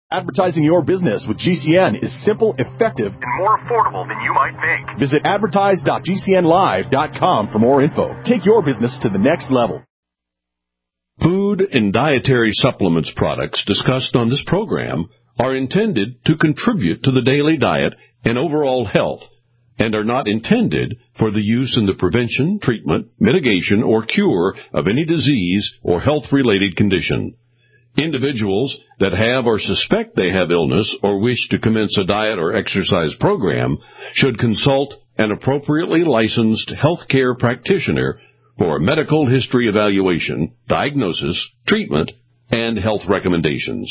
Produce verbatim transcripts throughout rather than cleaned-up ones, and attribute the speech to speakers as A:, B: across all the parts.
A: Advertising your business with G C N is simple, effective, and more affordable than you might think. Visit advertise dot g c n live dot com for more info. Take your business to the next level.
B: Food and dietary supplements products discussed on this program are intended to contribute to the daily diet and overall health, and are not intended for the use in the prevention, treatment, mitigation, or cure of any disease or health-related condition. Individuals that have or suspect they have illness or wish to commence a diet or exercise program should consult an appropriately licensed healthcare practitioner for a medical history evaluation, diagnosis, treatment, and health recommendations.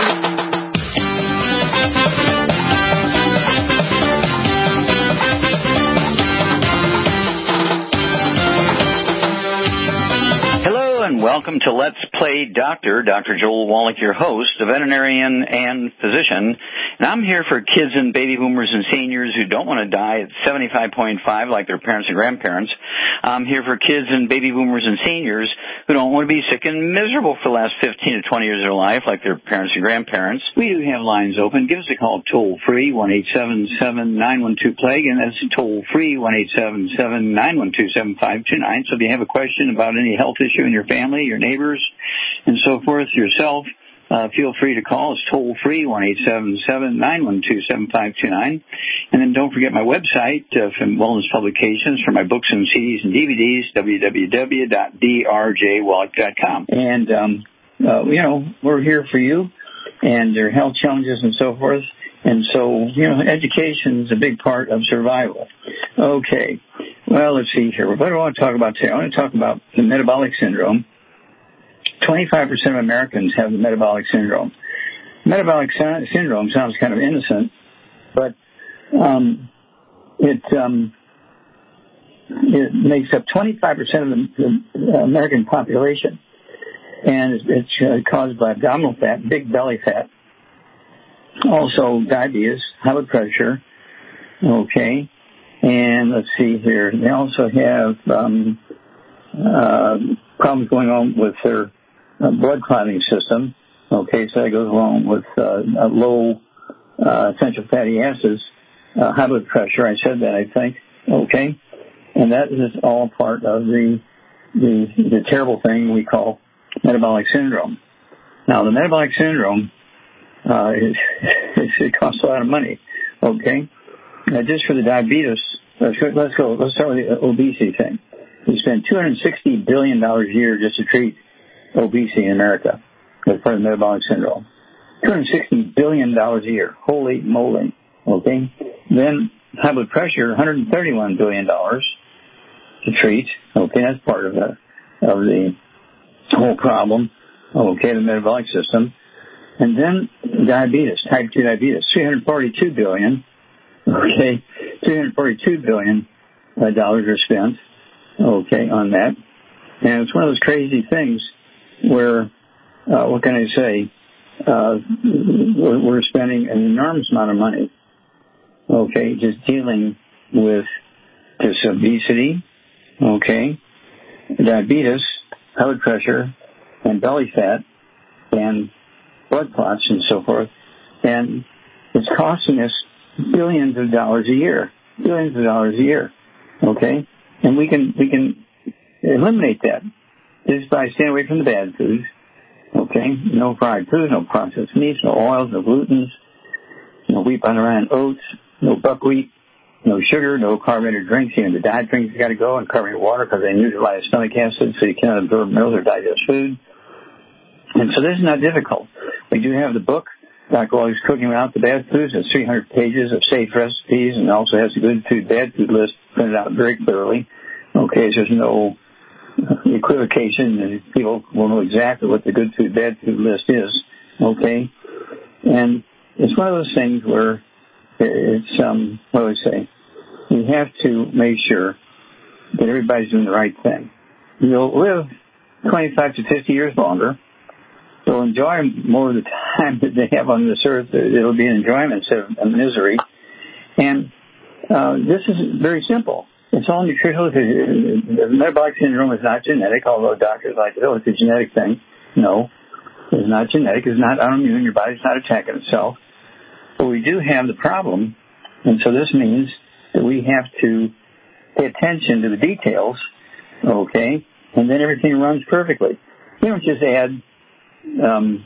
C: And welcome to Let's Play Doctor. Doctor Joel Wallach, your host, a veterinarian and physician. And I'm here for kids and baby boomers and seniors who don't want to die at seventy-five point five like their parents and grandparents. I'm here for kids and baby boomers and seniors who don't want to be sick and miserable for the last fifteen to twenty years of their life like their parents and grandparents. We do have lines open. Give us a call toll-free, one eight seven seven, nine one two, plague, and that's toll-free, one eight seven seven, nine one two, seven five two nine. So if you have a question about any health issue in your family, family, your neighbors, and so forth, yourself, uh, feel free to call. It's toll-free, one eight seven seven, nine one two, seven five two nine. And then don't forget my website uh, from Wellness Publications for my books and C Ds and D V Ds, w w w dot d r j wallach dot com. And, um, uh, you know, we're here for you and your health challenges and so forth. And so, you know, education is a big part of survival. Okay. Well, let's see here. What do I want to talk about today? I want to talk about the metabolic syndrome. twenty-five percent of Americans have the metabolic syndrome. Metabolic syndrome sounds kind of innocent, but um, it um, it makes up twenty-five percent of the, the American population, and it's, it's uh, caused by abdominal fat, big belly fat, also diabetes, high blood pressure, okay. And let's see here. They also have um, uh, problems going on with their uh, blood clotting system. Okay, so that goes along with uh, low uh, essential fatty acids, uh, high blood pressure. I said that, I think. Okay, and that is all part of the the, the terrible thing we call metabolic syndrome. Now, the metabolic syndrome uh, is, it costs a lot of money. Okay. Now, just for the diabetes, let's go, let's go, let's start with the obesity thing. We spend two hundred sixty billion dollars a year just to treat obesity in America as part of the metabolic syndrome. two hundred sixty billion dollars a year. Holy moly. Okay? Then high blood pressure, one hundred thirty-one billion dollars to treat. Okay, that's part of the, of the whole problem. Okay, the metabolic system. And then diabetes, type two diabetes, three hundred forty-two billion dollars. Okay, three hundred forty-two billion dollars are spent, okay, on that. And it's one of those crazy things where, uh, what can I say, uh, we're, we're spending an enormous amount of money, okay, just dealing with this obesity, okay, diabetes, high blood pressure, and belly fat, and blood clots and so forth. And it's costing us billions of dollars a year, billions of dollars a year, okay? And we can we can eliminate that just by staying away from the bad foods, okay? No fried food, no processed meats, no oils, no glutens, no wheat, butter, and oats, no buckwheat, no sugar, no carbonated drinks. Even the diet drinks got to go, and carbonated water because they neutralize stomach acid, so you cannot absorb minerals or digest food. And so this is not difficult. We do have the book, Doctor Wally's Cooking Without the Bad Foods. It's three hundred pages of safe recipes, and also has a good food, bad food list printed out very clearly. Okay, so there's no equivocation, and people will know exactly what the good food, bad food list is. Okay, and it's one of those things where it's um, what do I say? We have to make sure that everybody's doing the right thing. You'll live twenty-five to fifty years longer. They'll enjoy more of the time that they have on this earth. It'll be an enjoyment instead of a misery. And uh, this is very simple. It's all nutritional. The metabolic syndrome is not genetic, although doctors like to, oh, it's a genetic thing. No.
D: It's not genetic. It's not autoimmune. Your body's not attacking itself. But we do have the problem, and so this means that we have to pay attention to the details, okay, and then everything runs perfectly. You don't just add um,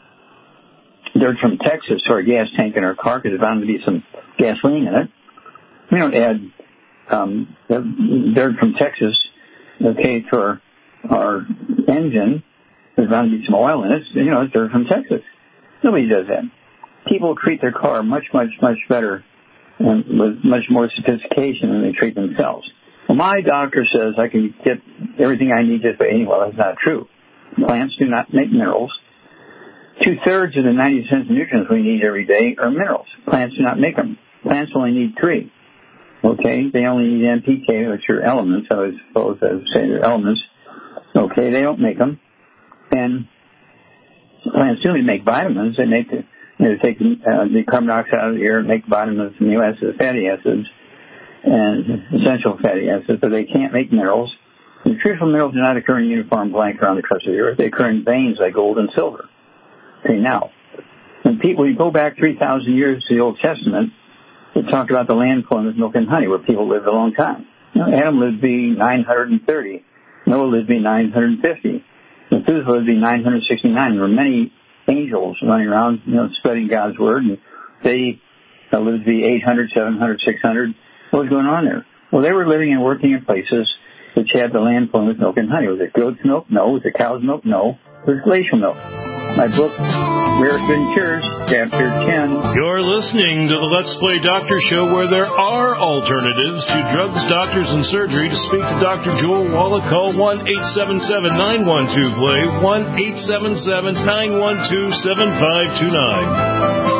D: dirt from Texas to our gas tank in our car because there's bound to be some gasoline in it. We don't add um, dirt from Texas, okay, to our, our engine. There's bound to be some oil in it. You know, it's dirt from Texas. Nobody does that. People treat their car much, much, much better and with much more sophistication than they treat themselves. Well, my doctor says I can get everything I need just by eating. Well, that's not true. Plants do not make minerals. Two-thirds of the ninety essential nutrients we need every day are minerals. Plants do not make them. Plants only need three. Okay? They only need N P K, which are elements. I was supposed to say they're elements. Okay? They don't make them. And plants do make vitamins. They make the, they take the, uh, the carbon dioxide out of the air and make vitamins, amino acids, fatty acids, and essential fatty acids, but they can't make minerals. Nutritional minerals do not occur in uniform blank around the crust of the earth. They occur in veins like gold and silver. Okay, now, when people, you go back three thousand years to the Old Testament, it talked about the land flowing with milk and honey, where people lived a long time. You know, Adam lived to be nine hundred thirty. Noah lived to be nine hundred fifty. Methuselah lived to be nine hundred sixty-nine. There were many angels running around, you know, spreading God's word, and they uh, lived to be eight hundred, seven hundred, six hundred. What was going on there? Well, they were living and working in places which had the land flowing with milk and honey. Was it goat's milk? No. Was it cow's milk? No. It was glacial milk. My book, Rare Good Cures, Chapter ten.
E: You're listening to the Let's Play Doctor Show, where there are alternatives to drugs, doctors, and surgery. To speak to Doctor Joel Wallach, call one eight seven seven, nine one two, play, one eight seven seven, nine one two, seven five two nine.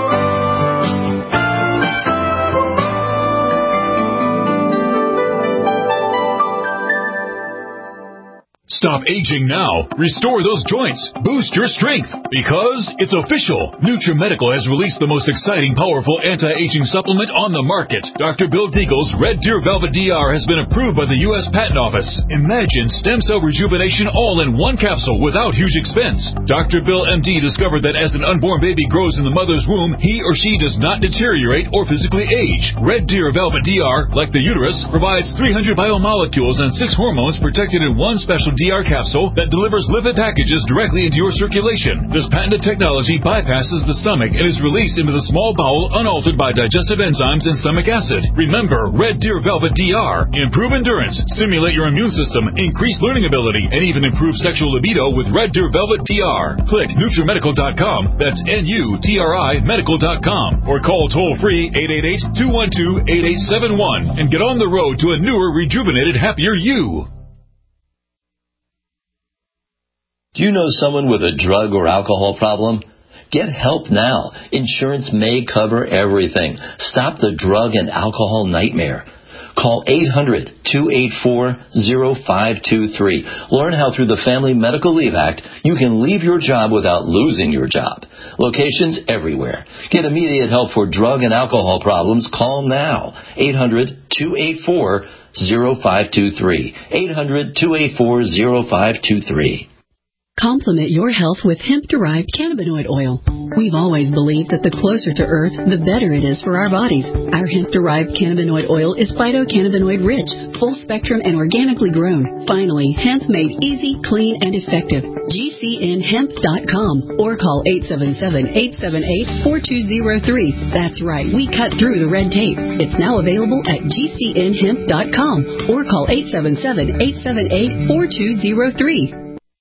F: Stop aging now. Restore those joints. Boost your strength. Because it's official. NutriMedical has released the most exciting, powerful anti-aging supplement on the market. Doctor Bill Deagle's Red Deer Velvet D R has been approved by the U S Patent Office. Imagine stem cell rejuvenation all in one capsule without huge expense. Doctor Bill M D discovered that as an unborn baby grows in the mother's womb, he or she does not deteriorate or physically age. Red Deer Velvet D R, like the uterus, provides three hundred biomolecules and six hormones protected in one special D R capsule that delivers lipid packages directly into your circulation. This patented technology bypasses the stomach and is released into the small bowel unaltered by digestive enzymes and stomach acid. Remember, Red Deer Velvet D R. Improve endurance, stimulate your immune system, increase learning ability, and even improve sexual libido with Red Deer Velvet D R. Click NutriMedical dot com, that's N U T R I medical dot com, or call toll-free eight eight eight, two one two, eight eight seven one and get on the road to a newer, rejuvenated, happier you.
G: Do you know someone with a drug or alcohol problem? Get help now. Insurance may cover everything. Stop the drug and alcohol nightmare. Call eight hundred, two eight four, zero five two three. Learn how through the Family Medical Leave Act you can leave your job without losing your job. Locations everywhere. Get immediate help for drug and alcohol problems. Call now. eight hundred, two eight four, zero five two three. eight hundred, two eight four, zero five two three.
H: Complement your health with hemp-derived cannabinoid oil. We've always believed that the closer to Earth, the better it is for our bodies. Our hemp-derived cannabinoid oil is phytocannabinoid-rich, full-spectrum, and organically grown. Finally, hemp made easy, clean, and effective. G C N hemp dot com or call eight seven seven, eight seven eight, four two zero three. That's right, we cut through the red tape. It's now available at G C N hemp dot com or call eight seven seven, eight seven eight, four two zero three.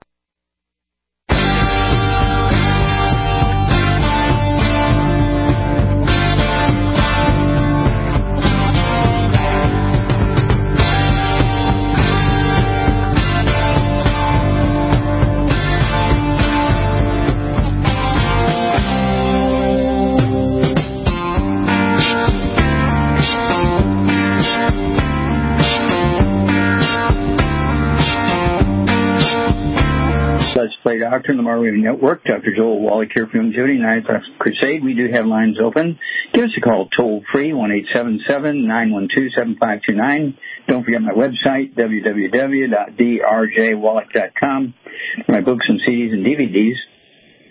D: Doctor in the Mar Radio Network, Doctor Joel Wallach here from Judy, Nine O'Clock Crusade. We do have lines open. Give us a call toll-free, one eight seven seven, nine one two, seven five two nine. Don't forget my website, w w w dot d r j wallach dot com, my books and C Ds and D V Ds.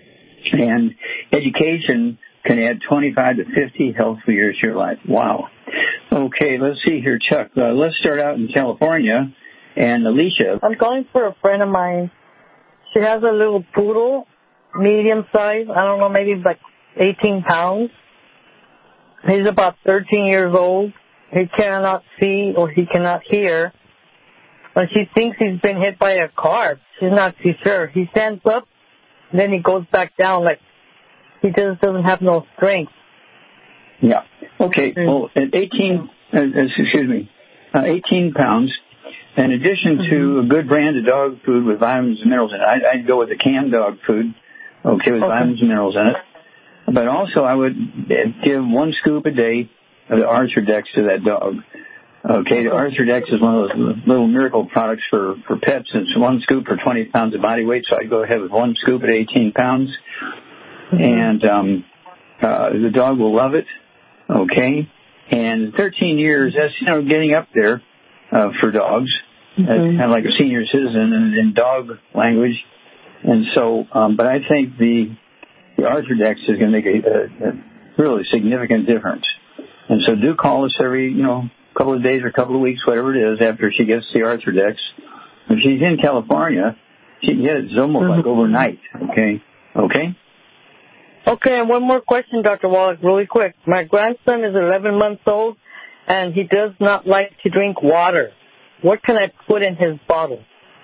D: And education can add twenty-five to fifty healthful years to your life. Wow. Okay, let's see here, Chuck. Uh, let's start out in California. And Alicia.
I: I'm calling for a friend of mine. She has a little poodle, medium size. I don't know, maybe like eighteen pounds. He's about thirteen years old. He cannot see or he cannot hear. But she thinks he's been hit by a car. She's not too sure. He stands up, then he goes back down like he just doesn't have no strength.
D: Yeah. Okay. Well, at eighteen, uh, excuse me, uh, eighteen pounds, in addition to mm-hmm. a good brand of dog food with vitamins and minerals in it, I'd, I'd go with the canned dog food, okay, with okay. vitamins and minerals in it. But also I would give one scoop a day of the Arthrodex to that dog. Okay, the Arthrodex is one of those little miracle products for, for pets. It's one scoop for twenty pounds of body weight, so I'd go ahead with one scoop at eighteen pounds. Mm-hmm. And um, uh, the dog will love it, okay? And thirteen years, that's, you know, getting up there uh, for dogs. Mm-hmm. That's kind of like a senior citizen in, in dog language. And so, um, but I think the, the Arthrodex is going to make a, a, a really significant difference. And so do call us every, you know, couple of days or a couple of weeks, whatever it is, after she gets the Arthrodex. If she's in California, she can get it almost mm-hmm. like overnight, okay? Okay?
I: Okay, and one more question, Doctor Wallach, really quick. My grandson is eleven months old, and he does not like to drink water. What can I put in his bottle?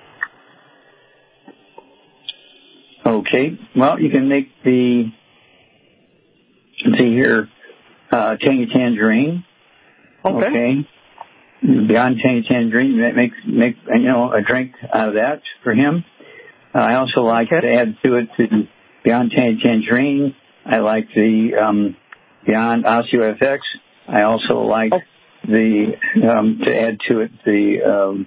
D: Okay, well, you can make the, let's see here, uh, Tangy Tangerine.
I: Okay.
D: okay. Beyond Tangy Tangerine, make, make, you know, a drink out of that for him. Uh, I also like okay. to add to it the Beyond Tangy Tangerine. I like the um, Beyond OsteoFX. I also like oh. the um, to add to it the um,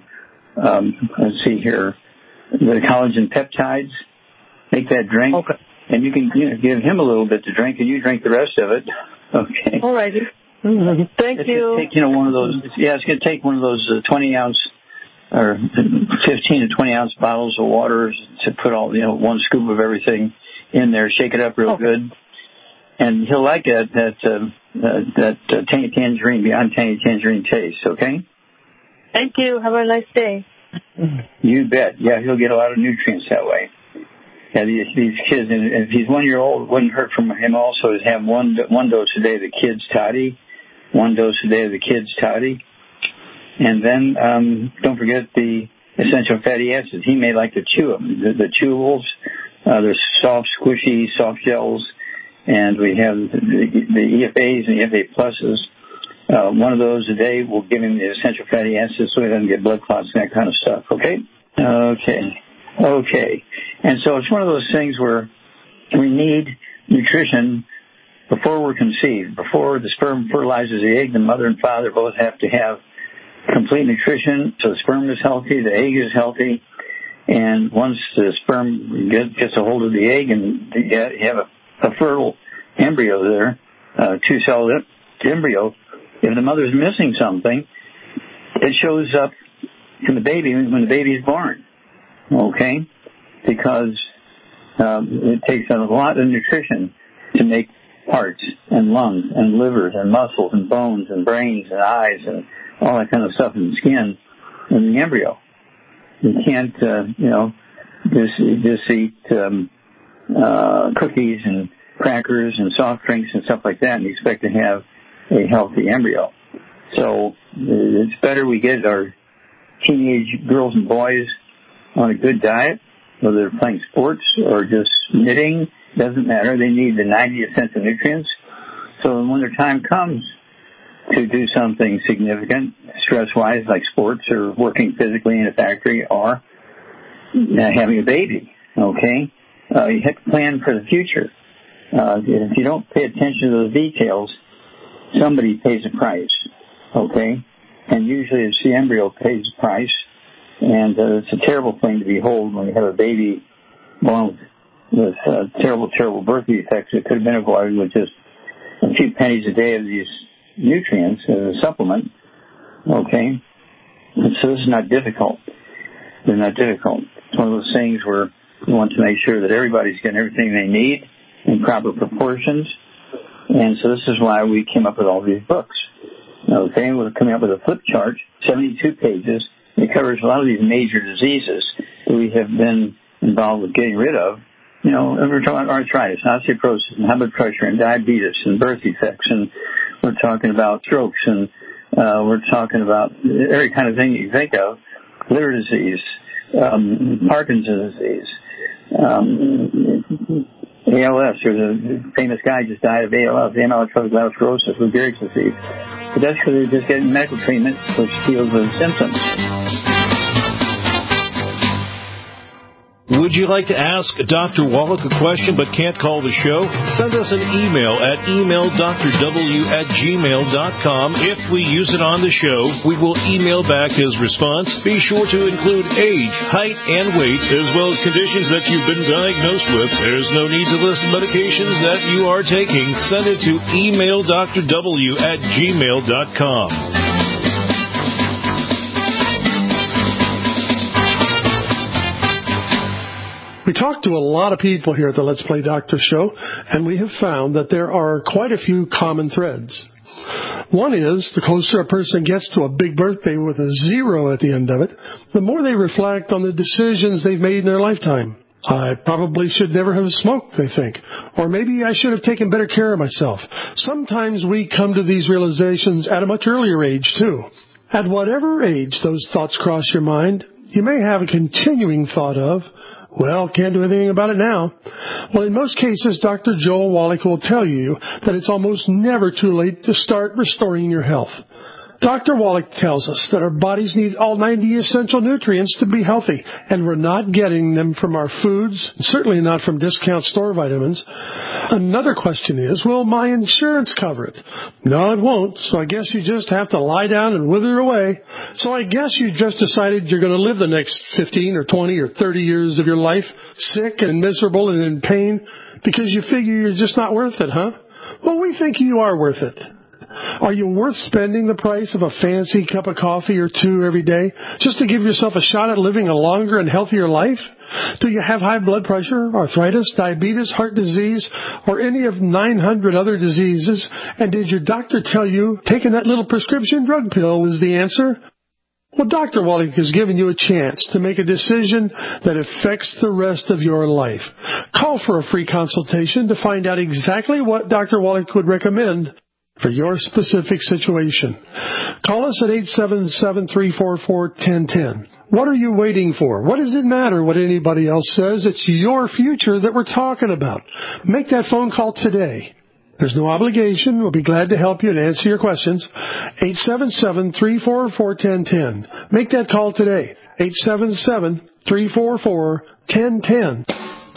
D: um, let's see here the collagen peptides. Make that drink,
I: okay.
D: and you can you know, give him a little bit to drink, and you drink the rest of it. Okay.
I: All righty. Mm-hmm. Thank
D: it's
I: you.
D: Take, you know, one of those. Yeah, it's going to take one of those uh, twenty ounce or fifteen to twenty ounce bottles of water to put all you know one scoop of everything in there. Shake it up real okay. good, and he'll like that that uh, uh, that uh, Tangy Tangerine Beyond Tangy Tangerine taste. Okay.
I: Thank you. Have a nice day.
D: You bet. Yeah, he'll get a lot of nutrients that way. Yeah, these, these kids, and if he's one year old, it wouldn't hurt from him also to have one one dose a day of the kids' toddy, one dose a day of the kids' toddy, and then um, don't forget the essential fatty acids. He may like to chew them. The, the chewables, uh, they're soft, squishy, soft gels, and we have the, the E F As and E F A pluses. Uh, one of those a day will give him the essential fatty acids so he doesn't get blood clots and that kind of stuff. Okay? Okay. Okay. And so it's one of those things where we need nutrition before we're conceived. Before the sperm fertilizes the egg, the mother and father both have to have complete nutrition so the sperm is healthy, the egg is healthy, and once the sperm get, gets a hold of the egg and you have a, a fertile embryo there, a two-cell embryo, if the mother's missing something, it shows up in the baby when the baby is born. Okay? Because um, it takes a lot of nutrition to make hearts and lungs and livers and muscles and bones and brains and eyes and all that kind of stuff in the skin in the embryo. You can't, uh, you know, just, just eat um, uh, cookies and crackers and soft drinks and stuff like that and expect to have a healthy embryo. So it's better we get our teenage girls and boys on a good diet, whether they're playing sports or just knitting, doesn't matter. They need the ninety essential nutrients. So when their time comes to do something significant, stress-wise, like sports or working physically in a factory or having a baby, okay, uh, you have to plan for the future. Uh, if you don't pay attention to those details, somebody pays a price, okay? And usually it's the embryo pays the price. And uh, it's a terrible thing to behold when you have a baby born with uh, terrible, terrible birth defects. It could have been avoided with just a few pennies a day of these nutrients as a supplement. Okay? And so this is not difficult. They're not difficult. It's one of those things where we want to make sure that everybody's getting everything they need in proper proportions. And so this is why we came up with all these books. Okay, we're coming up with a flip chart, seventy-two pages. It covers a lot of these major diseases that we have been involved with getting rid of. You know, we're talking about arthritis, osteoporosis, and high blood pressure, and diabetes, and birth defects, and we're talking about strokes, and uh, we're talking about every kind of thing you think of, liver disease, um, Parkinson's disease, um, A L S. There's a famous guy just died of A L S, amyotrophic lateral sclerosis, Lou Gehrig's disease. But that's because they're just getting medical treatment which heals those symptoms.
E: Would you like to ask Doctor Wallach a question but can't call the show? Send us an email at email d r w at gmail dot com. If we use it on the show, we will email back his response. Be sure to include age, height, and weight, as well as conditions that you've been diagnosed with. There's no need to list medications that you are taking. Send it to email d r w at gmail dot com.
J: We talk to a lot of people here at the Let's Play Doctor show, and we have found that there are quite a few common threads. One is, the closer a person gets to a big birthday with a zero at the end of it, the more they reflect on the decisions they've made in their lifetime. I probably should never have smoked, they think. Or maybe I should have taken better care of myself. Sometimes we come to these realizations at a much earlier age, too. At whatever age those thoughts cross your mind, you may have a continuing thought of, well, can't do anything about it now. Well, in most cases, Doctor Joel Wallach will tell you that it's almost never too late to start restoring your health. Doctor Wallach tells us that our bodies need all ninety essential nutrients to be healthy, and we're not getting them from our foods, certainly not from discount store vitamins. Another question is, will my insurance cover it? No, it won't, so I guess you just have to lie down and wither away. So I guess you just decided you're going to live the next fifteen or twenty or thirty years of your life sick and miserable and in pain because you figure you're just not worth it, huh? Well, we think you are worth it. Are you worth spending the price of a fancy cup of coffee or two every day just to give yourself a shot at living a longer and healthier life? Do you have high blood pressure, arthritis, diabetes, heart disease, or any of nine hundred other diseases? And did your doctor tell you taking that little prescription drug pill was the answer? Well, Doctor Wallach has given you a chance to make a decision that affects the rest of your life. Call for a free consultation to find out exactly what Doctor Wallach would recommend for your specific situation. Call us at eight seven seven, three four four, one zero one zero. What are you waiting for? What does it matter what anybody else says? It's your future that we're talking about. Make that phone call today. There's no obligation. We'll be glad to help you and answer your questions. eight seven seven, three four four, one zero one zero. Make that call today. eight seven seven, three four four, one zero one zero.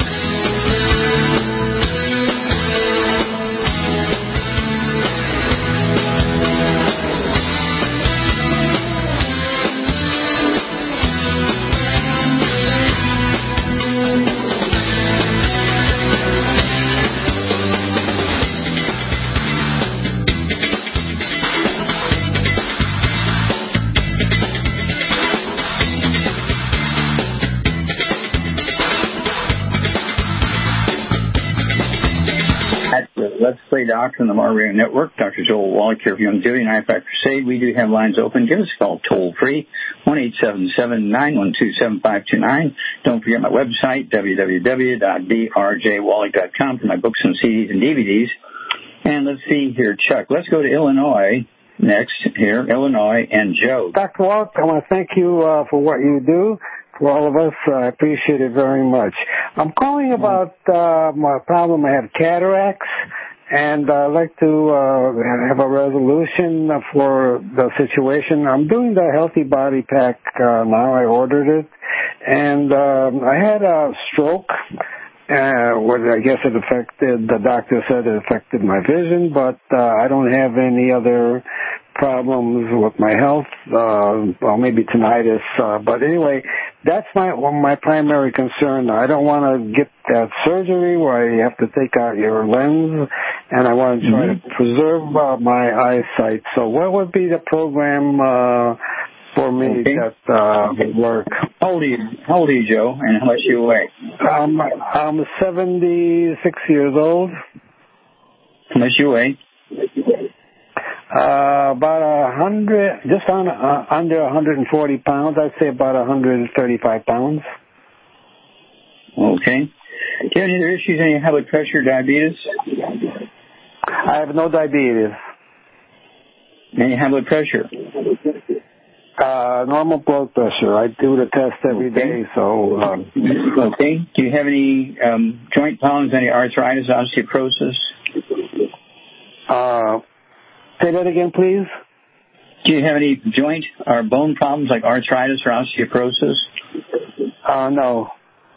D: Let's Play Doctor on the Mar Radio Network. Doctor Joel Wallach here for Youngevity and Eyesight Crusade. We do have lines open. Give us a call toll free, one eight seven seven, nine one two, seven five two nine. Don't forget my website, w w w dot d r j wallach dot com, for my books and C Ds and D V Ds. And let's see here, Chuck. Let's go to Illinois next here. Illinois and Joe.
K: Doctor Wallach, I want to thank you uh, for what you do. For all of us, I uh, appreciate it very much. I'm calling about uh, my problem. I have cataracts, and I'd like to uh, have a resolution for the situation. I'm doing the Healthy Body Pack uh, now. I ordered it, and um, I had a stroke. Uh, where I guess it affected, the doctor said it affected my vision, but uh, I don't have any other problems with my health, uh, well, maybe tinnitus, uh, but anyway, that's my well, my primary concern. I don't want to get that surgery where you have to take out your lens, and I want to try mm-hmm. to preserve uh, my eyesight. So what would be the program uh, for me
D: Okay.
K: that uh, would work.
D: How old are you, how old are you, Joe, and how much do you weigh?
K: Um, I'm seventy-six years old.
D: How much do you weigh?
K: Uh, about a hundred, just on, uh, under one hundred forty pounds. I'd say about one hundred thirty-five pounds.
D: Okay. Do you have any other issues? Any high blood pressure, diabetes?
K: I have no diabetes.
D: Any high blood pressure?
K: Uh, normal blood pressure. I do the test every
D: Okay.
K: day, so. Um,
D: Okay. Do you have any um, joint problems, any arthritis, osteoporosis?
K: Uh, say that again, please.
D: Do you have any joint or bone problems like arthritis or osteoporosis?
K: Uh, no.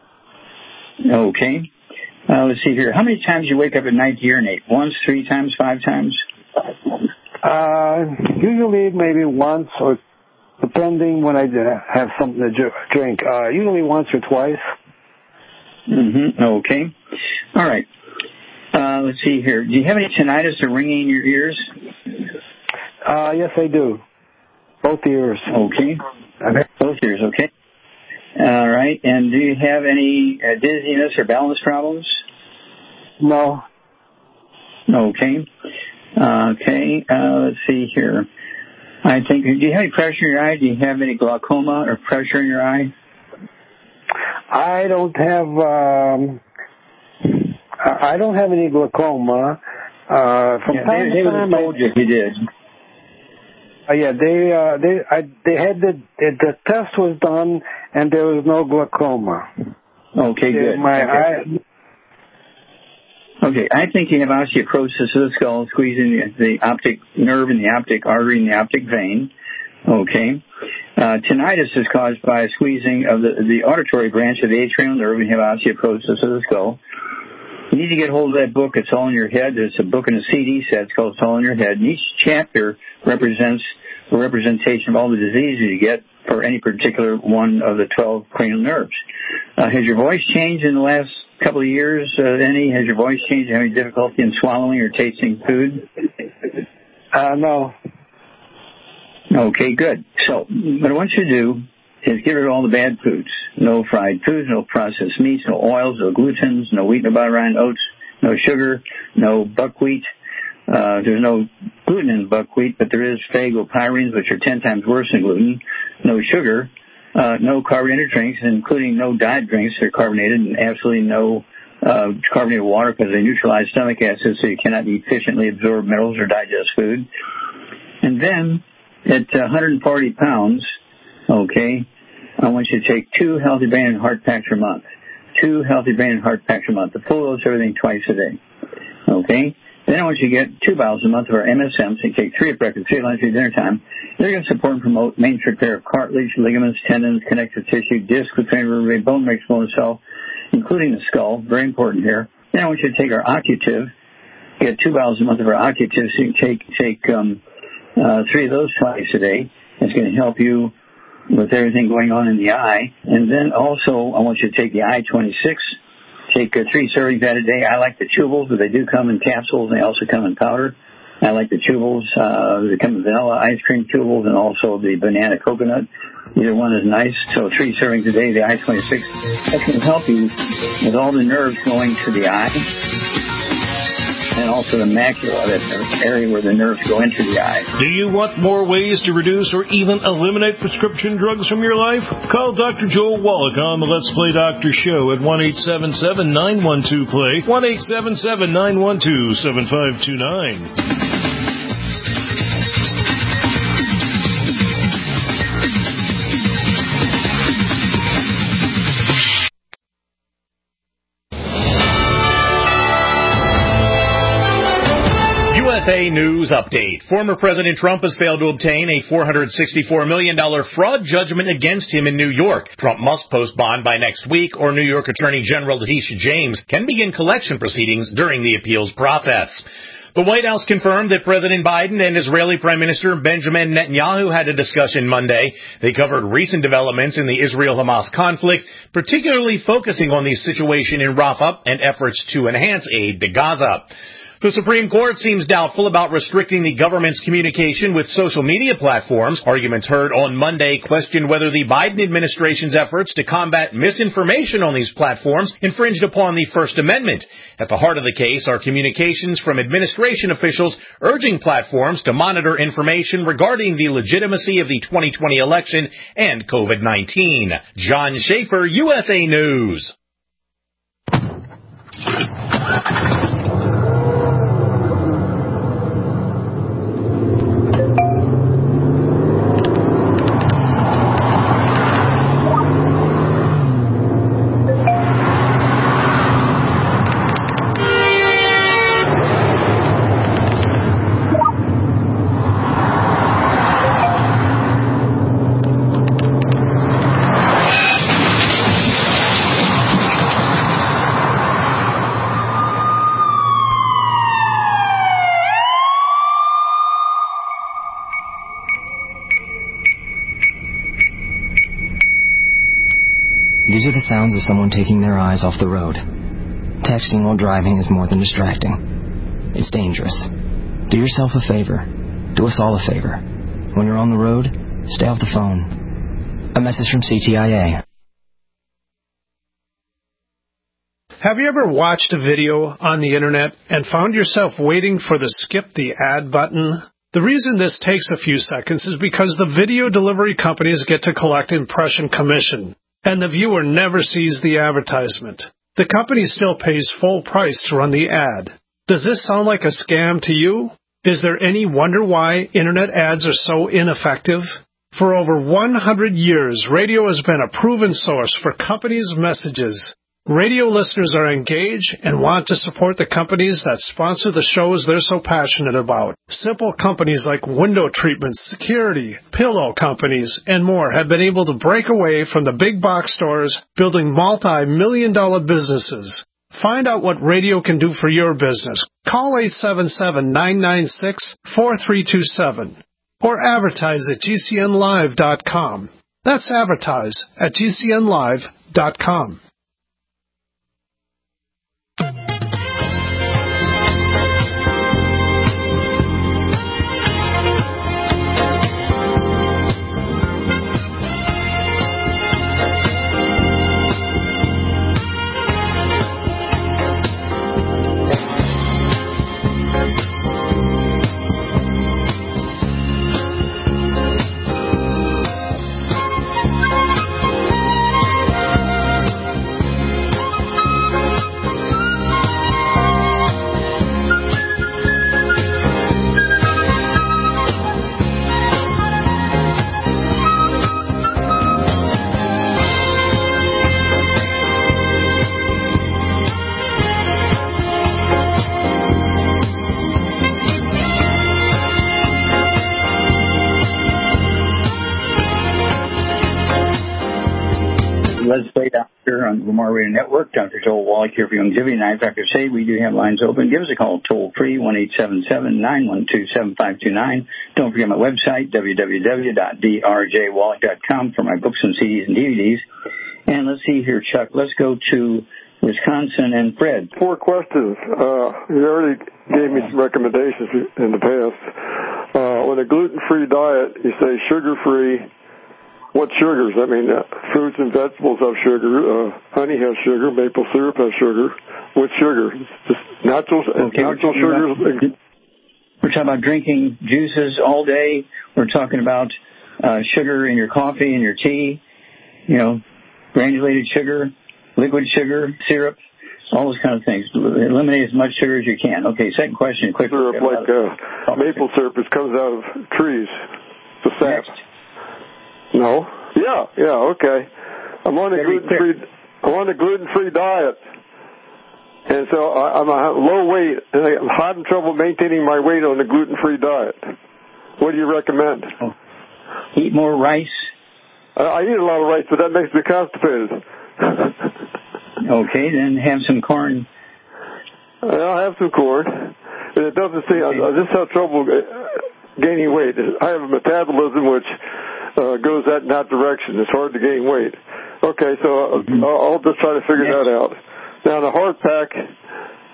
D: Okay. Uh, let's see here. How many times do you wake up at night to urinate? Once, three times, five times?
K: Uh, usually maybe once, or depending when I have something to drink. Uh, usually once or twice.
D: Mm-hmm. Okay. All right. Uh, let's see here. Do you have any tinnitus or ringing in your ears?
K: Uh, yes, I do. Both ears.
D: Okay. Both ears, okay. All right. And do you have any uh, dizziness or balance problems?
K: No.
D: Okay. Uh, okay. Uh, let's see here. I think, do you have any pressure in your eye? Do you have any glaucoma or pressure in your eye?
K: I don't have, um, I don't have any glaucoma. Uh, from
D: yeah,
K: time
D: they, they
K: to
D: would have
K: time,
D: told you if you did.
K: Uh, yeah, they, uh, they, I, they had the, the test was done and there was no glaucoma.
D: Okay, good.
K: My
D: okay.
K: eye,
D: Okay, I think you have osteoporosis of the skull, squeezing the, the optic nerve in the optic artery and the optic vein. Okay. Uh, tinnitus is caused by a squeezing of the, the auditory branch of the atrial nerve when you have osteoporosis of the skull. You need to get hold of that book. It's All in Your Head. There's a book in a C D set. It's called It's All in Your Head. And each chapter represents a representation of all the diseases you get for any particular one of the twelve cranial nerves. Uh, has your voice changed in the last couple of years? Uh, any? Has your voice changed? Have any difficulty in swallowing or tasting food?
K: Uh, no.
D: Okay, good. So what I want you to do is get rid of all the bad foods. No fried foods, no processed meats, no oils, no glutens, no wheat, no butter, and oats, no sugar, no buckwheat. Uh, there's no gluten in buckwheat, but there is phagopyrenes, which are ten times worse than gluten. No sugar, uh, no carbonated drinks, including no diet drinks that are carbonated, and absolutely no uh, carbonated water because they neutralize stomach acid, so you cannot efficiently absorb minerals or digest food. And then at one hundred forty pounds, okay, I want you to take two Healthy Brain and Heart Packs per month. Two Healthy Brain and Heart Packs per month. The full dose, everything twice a day. Okay? Then I want you to get two bottles a month of our M S M, so you take three at breakfast, three at lunch, three at dinner time. They're going to support and promote main repair of cartilage, ligaments, tendons, connective tissue, disc, retrain, vertebrae, bone, mix, bone, cell, including the skull. Very important here. Then I want you to take our Occutive. Get two bottles a month of our Occutive, so you can take, take um, uh, three of those twice a day. It's going to help you with everything going on in the eye. And then also, I want you to take the I twenty-six. Take uh, three servings that a day. I like the chewables, but they do come in capsules. They also come in powder. I like the chewables. Uh, they come in vanilla ice cream chewables and also the banana coconut. Either one is nice. So three servings a day, the I twenty-six. That's going to help you with all the nerves going to the eye. And also the macula, that area where the nerves go into the eye.
E: Do you want more ways to reduce or even eliminate prescription drugs from your life? Call Doctor Joel Wallach on the Let's Play Doctor Show at one eight seven seven, nine one two, play, one eight seven seven, nine one two, seven five two nine.
L: U S A News Update. Former President Trump has failed to obtain a four hundred sixty-four million dollars fraud judgment against him in New York. Trump must post bond by next week, or New York Attorney General Letitia James can begin collection proceedings during the appeals process. The White House confirmed that President Biden and Israeli Prime Minister Benjamin Netanyahu had a discussion Monday. They covered recent developments in the Israel-Hamas conflict, particularly focusing on the situation in Rafah and efforts to enhance aid to Gaza. The Supreme Court seems doubtful about restricting the government's communication with social media platforms. Arguments heard on Monday questioned whether the Biden administration's efforts to combat misinformation on these platforms infringed upon the First Amendment. At the heart of the case are communications from administration officials urging platforms to monitor information regarding the legitimacy of the twenty twenty election and COVID nineteen. John Schaefer, U S A News.
M: These are the sounds of someone taking their eyes off the road. Texting while driving is more than distracting. It's dangerous. Do yourself a favor. Do us all a favor. When you're on the road, stay off the phone. A message from C T I A.
J: Have you ever watched a video on the internet and found yourself waiting for the skip the ad button? The reason this takes a few seconds is because the video delivery companies get to collect impression commission, and the viewer never sees the advertisement. The company still pays full price to run the ad. Does this sound like a scam to you? Is there any wonder why internet ads are so ineffective? For over one hundred years, radio has been a proven source for companies' messages. Radio listeners are engaged and want to support the companies that sponsor the shows they're so passionate about. Simple companies like window treatments, security, pillow companies, and more have been able to break away from the big box stores, building multi-million dollar businesses. Find out what radio can do for your business. Call eight seven seven, nine nine six, four three two seven or advertise at G C N live dot com. That's advertise at G C N live dot com.
D: Let's Play Doctor on the Lamar Radio Network. Doctor Joel Wallach here for Youngevity. And as Doctor say, we do have lines open. Give us a call toll free, one eight seven seven, nine one two, seven five two nine. Don't forget my website, w w w dot d r j wallach dot com, for my books and C Ds and D V Ds. And let's see here, Chuck. Let's go to Wisconsin and Fred.
N: Four questions. Uh, you already gave me some recommendations in the past. Uh, on a gluten-free diet, you say sugar-free. What sugars? I mean, uh, fruits and vegetables have sugar. Uh, honey has sugar. Maple syrup has sugar. What sugar? Just natural,
D: okay,
N: natural
D: we're
N: sugars.
D: About, we're talking about drinking juices all day. We're talking about uh, sugar in your coffee and your tea. You know, granulated sugar, liquid sugar, syrup, all those kind of things. Eliminate as much sugar as you can. Okay, second question, quickly.
N: Syrup, like uh, maple syrup, it comes out of trees. The sap.
D: Next.
N: No. Yeah. Yeah. Okay. I'm on a gluten free. I'm on a gluten free diet, and so I, I'm a low weight, and I'm having trouble maintaining my weight on a gluten free diet. What do you recommend?
D: Oh. Eat more rice.
N: I, I eat a lot of rice, but that makes me constipated.
D: Okay, then have some corn.
N: I'll have some corn. And it doesn't seem. Okay. I, I just have trouble gaining weight. I have a metabolism which Uh, goes that in that direction. It's hard to gain weight. Okay, so mm-hmm. I'll, I'll just try to figure yes. that out. Now, the heart pack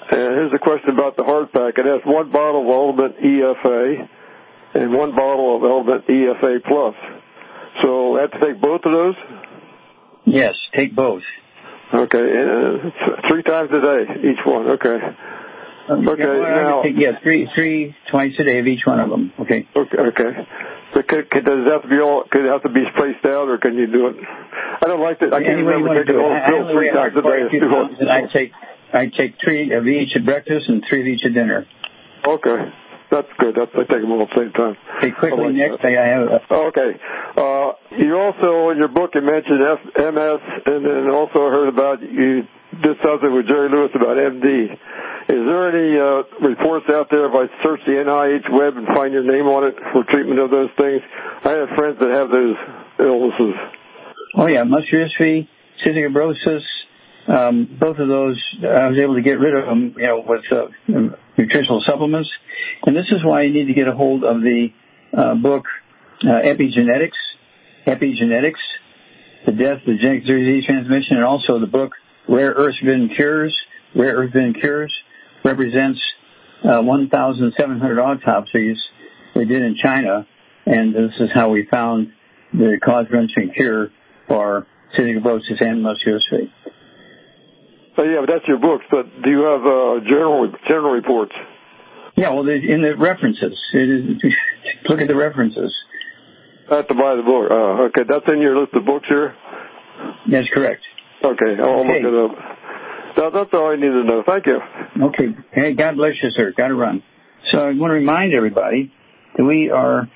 N: And here's a question about the hard pack. It has one bottle of Ultimate E F A and one bottle of Ultimate E F A Plus. So I have to take both of those?
D: Yes, take both.
N: Okay, uh, three times a day, each one. Okay.
D: Um,
N: okay,
D: yeah,
N: now.
D: Take, yeah, three, three, twice a day of each one of them. Okay.
N: Okay, okay. So could, could, does it have to be all? Could it have to be spaced out, or can you do it? I don't like that. I can't
D: Anyway,
N: remember taking the whole pill three times a day. It's too hard.
D: I take, I take three of each at breakfast and three of each at dinner.
N: Okay. That's good. That's, I take them all at the same time.
D: Okay, quickly,
N: like
D: next
N: that.
D: day I have... A,
N: okay. Uh, you also, in your book, you mentioned F- M S, and then also heard about, you did something with Jerry Lewis about M D. Is there any uh, reports out there if I search the N I H web and find your name on it for treatment of those things? I have friends that have those illnesses.
D: Oh, yeah, muscular dystrophy, cystic fibrosis, um, both of those, I was able to get rid of them, you know, with uh, nutritional supplements. And this is why you need to get a hold of the uh, book uh, Epigenetics, Epigenetics, The Death of Genetic Disease Transmission, and also the book Rare Earth Forbidden Cures. Rare Earth Forbidden Cures represents uh, one thousand seven hundred autopsies we did in China, and this is how we found the cause, prevention, cure for cystic fibrosis and muscular dystrophy.
N: Oh, yeah, but that's your books, but do you have uh, general general reports?
D: Yeah, well, in the references. It is, look at the references.
N: I have to buy the book. Uh, okay, that's in your list of books here?
D: That's correct.
N: Okay, I'll
D: okay.
N: look it up. That, that's all I need to know. Thank you.
D: Okay. Hey, God bless you, sir. Got to run. So I want to remind everybody that we are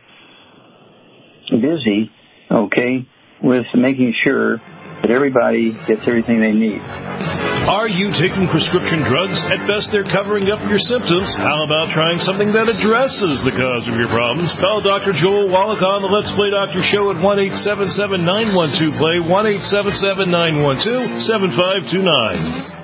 D: busy, okay, with making sure that everybody gets everything they need.
E: Are you taking prescription drugs? At best, they're covering up your symptoms. How about trying something that addresses the cause of your problems? Call Doctor Joel Wallach on the Let's Play Doctor Show at one eight seven seven, nine one two, play, one eight seven seven, nine one two, seven five two nine.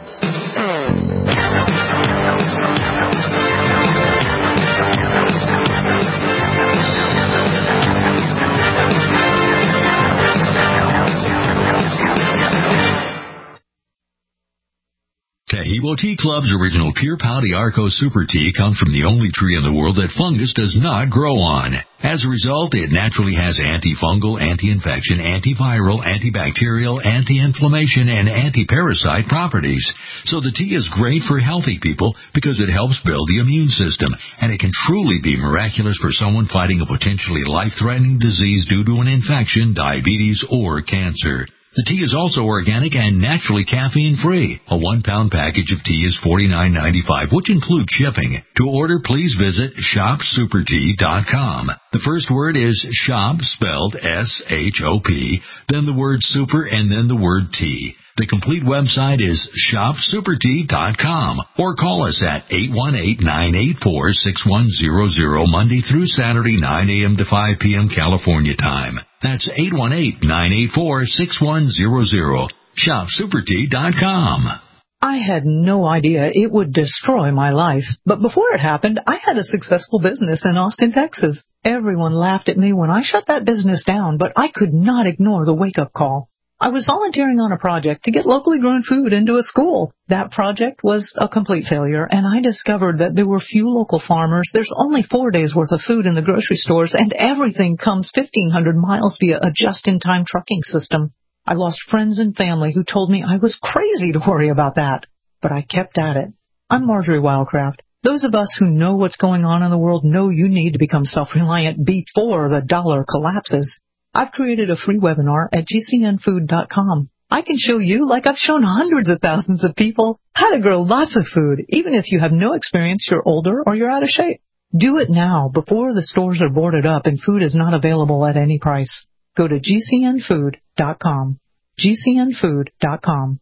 O: Taheebo Tea Club's original Pure Pau d'Arco Super Tea comes from the only tree in the world that fungus does not grow on. As a result, it naturally has antifungal, anti-infection, antiviral, antibacterial, anti-inflammation, and anti-parasite properties. So the tea is great for healthy people because it helps build the immune system, and it can truly be miraculous for someone fighting a potentially life-threatening disease due to an infection, diabetes, or cancer. The tea is also organic and naturally caffeine-free. A one-pound package of tea is forty-nine ninety-five, which includes shipping. To order, please visit shop super tea dot com. The first word is shop, spelled S H O P, then the word super, and then the word tea. The complete website is shop super tea dot com, or call us at eight one eight, nine eight four, six one zero zero Monday through Saturday, nine a.m. to five p.m. California time. That's eight one eight, nine eight four, six one zero zero. shop super tea dot com.
P: I had no idea it would destroy my life, but before it happened, I had a successful business in Austin, Texas. Everyone laughed at me when I shut that business down, but I could not ignore the wake-up call. I was volunteering on a project to get locally grown food into a school. That project was a complete failure, and I discovered that there were few local farmers. There's only four days' worth of food in the grocery stores, and everything comes fifteen hundred miles via a just-in-time trucking system. I lost friends and family who told me I was crazy to worry about that, but I kept at it. I'm Marjorie Wildcraft. Those of us who know what's going on in the world know you need to become self-reliant before the dollar collapses. I've created a free webinar at G C N food dot com. I can show you, like I've shown hundreds of thousands of people, how to grow lots of food, even if you have no experience, you're older, or you're out of shape. Do it now, before the stores are boarded up and food is not available at any price. Go to G C N food dot com. G C N food dot com.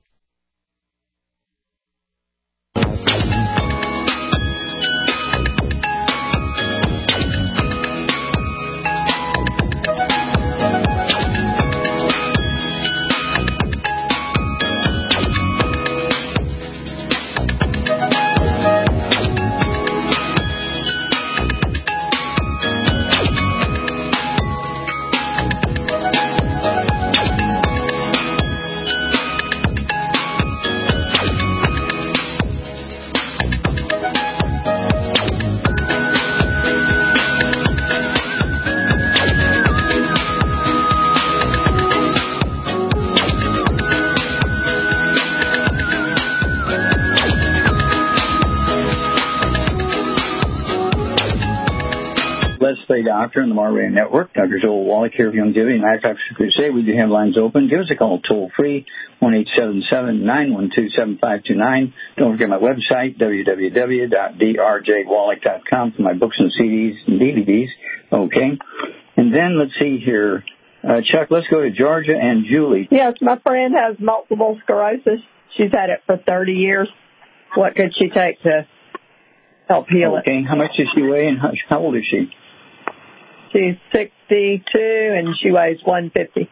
D: Let's Play Doctor on the Mar Radio Network. Doctor Joel Wallach here of Youngevity and Life After Crusade. We do have lines open. Give us a call toll free, one eight seven seven, nine one two, seven five two nine. Don't forget my website, w w w dot d r j wallach dot com for my books and C Ds and D V Ds. Okay. And then let's see here. Uh, Chuck, let's go to Georgia and Julie.
Q: Yes, my friend has multiple sclerosis. She's had it for thirty years. What could she take to help heal it?
D: Okay. How much does she weigh and how, how old is she?
Q: She's sixty-two and she weighs one fifty.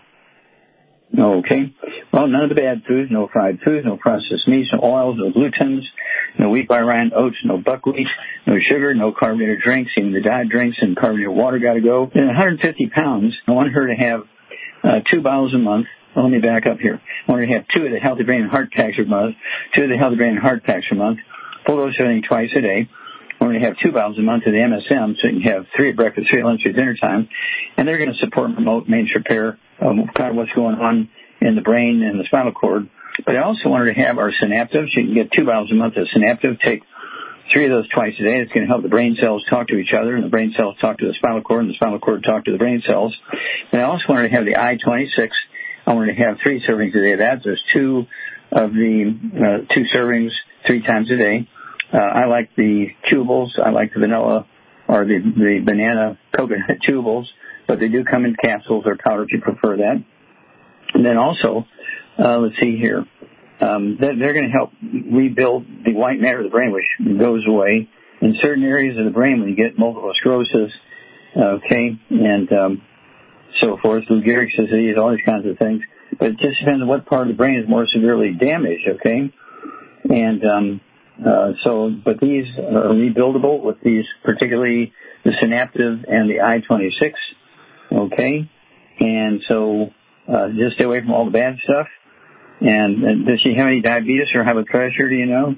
D: Okay. Well, none of the bad foods, no fried foods, no processed meats, no oils, no glutens, no wheat, rye, oats, no buckwheat, no sugar, no carbonated drinks, even the diet drinks and carbonated water got to go. And one hundred fifty pounds, I want her to have uh, two bottles a month. Well, let me back up here. I want her to have two of the Healthy Brain and Heart Packs a month, two of the Healthy Brain and Heart Packs a month, full dose everything twice a day. We're going to have two bottles a month of the M S M, so you can have three at breakfast, three at lunch, three at dinner time. And they're going to support and promote maintenance repair of kind of what's going on in the brain and the spinal cord. But I also want her to have our Synaptive. She can get two bottles a month of Synaptive. Take three of those twice a day. It's going to help the brain cells talk to each other, and the brain cells talk to the spinal cord, and the spinal cord talk to the brain cells. And I also want her to have the I twenty-six. I want her to have three servings a day of that. There's two of the uh, two servings three times a day. Uh, I like the chewables. I like the vanilla or the, the banana coconut chewables, but they do come in capsules or powder if you prefer that. And then also, uh, let's see here, um, they're, they're going to help rebuild the white matter of the brain, which goes away in certain areas of the brain when you get multiple sclerosis, okay, and um, so forth, Lou Gehrig's disease, all these kinds of things. But it just depends on what part of the brain is more severely damaged, okay? And um, uh, so, but these are rebuildable with these, particularly the Synaptive and the I twenty-six, okay? And so uh, just stay away from all the bad stuff. And, and does she have any diabetes or high blood pressure, do you know?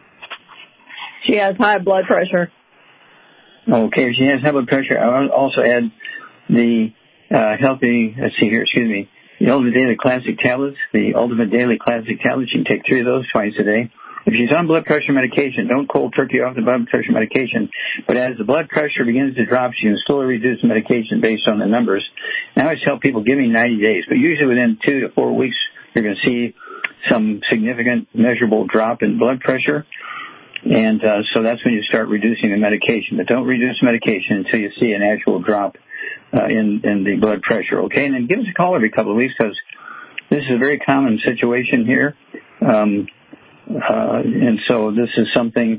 Q: She has high blood pressure.
D: Okay, if she has high blood pressure, I'll also add the uh, healthy, let's see here, excuse me, the Ultimate Daily Classic Tablets, the Ultimate Daily Classic Tablets. You can take three of those twice a day. If she's on blood pressure medication, don't cold turkey off the blood pressure medication. But as the blood pressure begins to drop, she can slowly reduce the medication based on the numbers. And I always tell people, give me ninety days. But usually within two to four weeks, you're going to see some significant measurable drop in blood pressure. And uh, so that's when you start reducing the medication. But don't reduce medication until you see an actual drop uh, in, in the blood pressure, okay? And then give us a call every couple of weeks because this is a very common situation here. Um, uh, and so this is something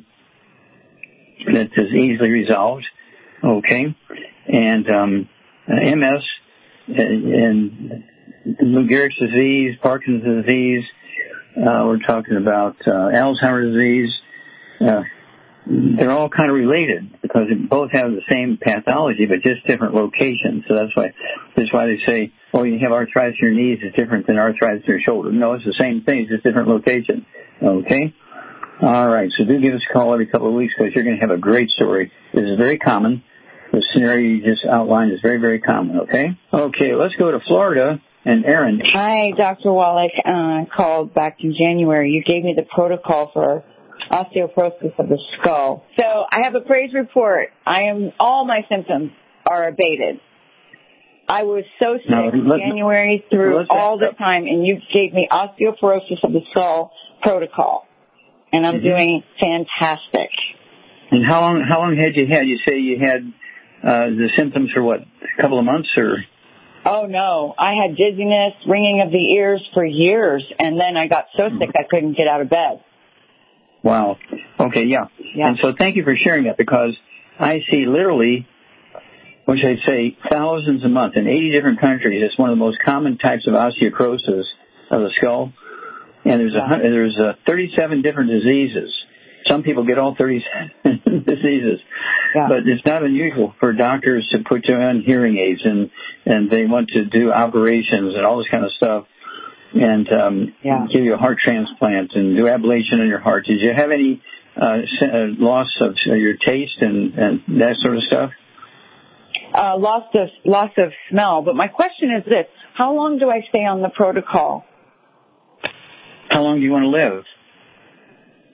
D: that is easily resolved, okay? And um, M S and, and Lou Gehrig's disease, Parkinson's disease, uh, we're talking about uh, Alzheimer's disease. Uh, they're all kind of related because they both have the same pathology but just different locations. So that's why that's why they say, oh, you have arthritis in your knees is different than arthritis in your shoulder. No, it's the same thing, it's just different location. Okay? All right, so do give us a call every couple of weeks because you're going to have a great story. This is very common. The scenario you just outlined is very, very common, okay? Okay, let's go to Florida and Aaron.
R: Hi, Doctor Wallach. Uh, I called back in January. You gave me the protocol for osteoporosis of the skull. So I have a praise report. I am, all my symptoms are abated. I was so sick
D: no, let,
R: January through all the time, and you gave me osteoporosis of the skull protocol. And I'm mm-hmm. doing fantastic.
D: And how long, how long had you had? You say you had uh, the symptoms for what, a couple of months or?
R: Oh, no. I had dizziness, ringing of the ears for years, and then I got so sick I couldn't get out of bed.
D: Wow. Okay, yeah. yeah. And so thank you for sharing that because I see literally, which I'd say thousands a month in eighty different countries. It's one of the most common types of osteoporosis of the skull. And there's a, there's a thirty-seven different diseases. Some people get all thirty-seven diseases. Yeah. But it's not unusual for doctors to put you on hearing aids and, and they want to do operations and all this kind of stuff. And um, yeah. give you a heart transplant and do ablation in your heart. Did you have any uh, loss of your taste and, and that sort of stuff?
R: Uh, loss of loss of smell. But my question is this: how long do I stay on the protocol?
D: How long do you want to live?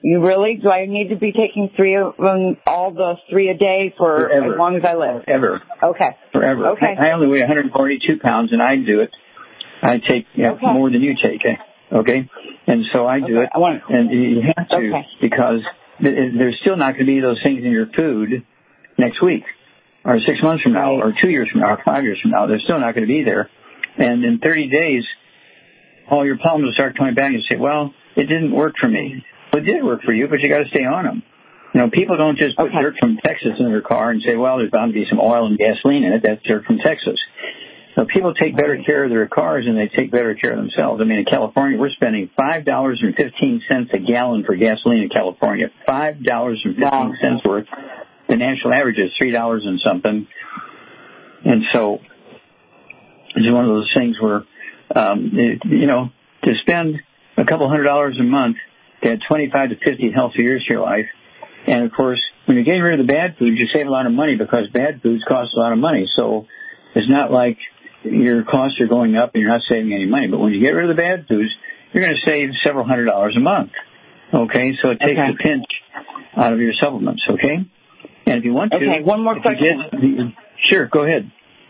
R: You really? Do I need to be taking three of them, all the three a day for
D: Forever.
R: as long as I live?
D: Forever.
R: Okay.
D: Forever.
R: Okay.
D: I, I only weigh one hundred forty-two pounds, and I do it. I take you know,
R: okay.
D: more than you take, okay? And so I do
R: okay.
D: it,
R: I want
D: and you have to
R: okay.
D: because th- there's still not going to be those things in your food next week, or six months from now,
R: right.
D: or two years from now, or five years from now. They're still not going to be there. And in thirty days, all your problems will start coming back and you say, well, it didn't work for me. Well, it did work for you, but you got to stay on them. You know, people don't just put
R: okay.
D: dirt from Texas in their car and say, well, there's bound to be some oil and gasoline in it. That's dirt from Texas. So people take better care of their cars and they take better care of themselves. I mean, in California, we're spending five dollars and fifteen cents a gallon for gasoline in California. five dollars and fifteen cents wow. worth. The national average is three dollars and something. And so it's one of those things where, um, it, you know, to spend a couple hundred dollars a month to add twenty-five to fifty healthy years to your life. And, of course, when you're getting rid of the bad foods, you save a lot of money because bad foods cost a lot of money. So it's not like your costs are going up and you're not saving any money. But when you get rid of the bad foods, you're going to save several hundred dollars a month. Okay? So it takes
R: okay.
D: the pinch out of your supplements. Okay? And if you want to.
R: Okay, one more question.
D: Get, sure, go ahead.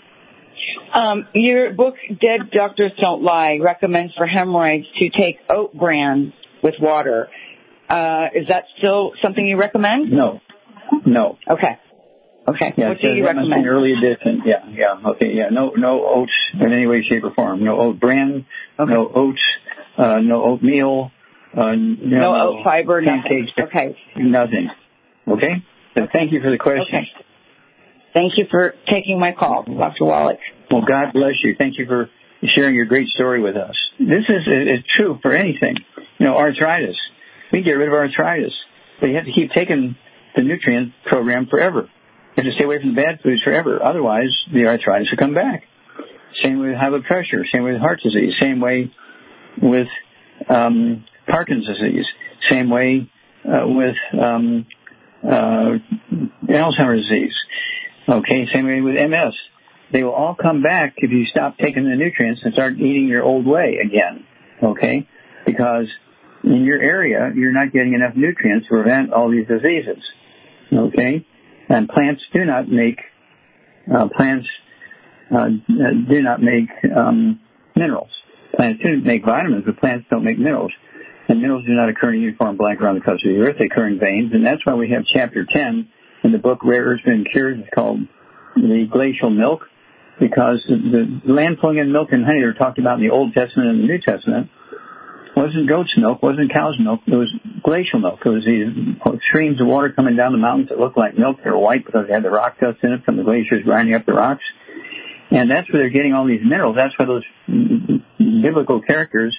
R: Um, your book, Dead Doctors Don't Lie, recommends for hemorrhoids to take oat bran with water. Uh, is that still something you recommend?
D: No. No.
R: Okay. Okay.
D: Yeah,
R: what do you recommend?
D: An early edition. Yeah, yeah. Okay, yeah. No, no oats in any way, shape, or form. No oat bran. Okay. No oats. Uh, no oatmeal. Uh, no,
R: no oat fiber. Nothing. Okay.
D: Nothing. Okay. So
R: okay.
D: Thank you for the question.
R: Okay. Thank you for taking my call, Doctor Wallach.
D: Well, God bless you. Thank you for sharing your great story with us. This is, is true for anything. You know, arthritis. We can get rid of arthritis, but you have to keep taking the nutrient program forever. You have to stay away from the bad foods forever. Otherwise, the arthritis will come back. Same with high blood pressure. Same with heart disease. Same way with um, Parkinson's disease. Same way uh, with um, uh, Alzheimer's disease. Okay, same way with M S. They will all come back if you stop taking the nutrients and start eating your old way again. Okay, because in your area you're not getting enough nutrients to prevent all these diseases. Okay. And plants do not make uh, plants uh, do not make um, minerals. Plants do make vitamins, but plants don't make minerals. And minerals do not occur in a uniform blank around the crust of the earth. They occur in veins, and that's why we have chapter ten in the book Rare Earths and Cures. It's called the Glacial Milk, because the, the land flowing in milk and honey that are talked about in the Old Testament and the New Testament wasn't goat's milk, wasn't cow's milk. It was glacial milk. It was these streams of water coming down the mountains that looked like milk. They were white because they had the rock dust in it from the glaciers grinding up the rocks. And that's where they're getting all these minerals. That's why those biblical characters,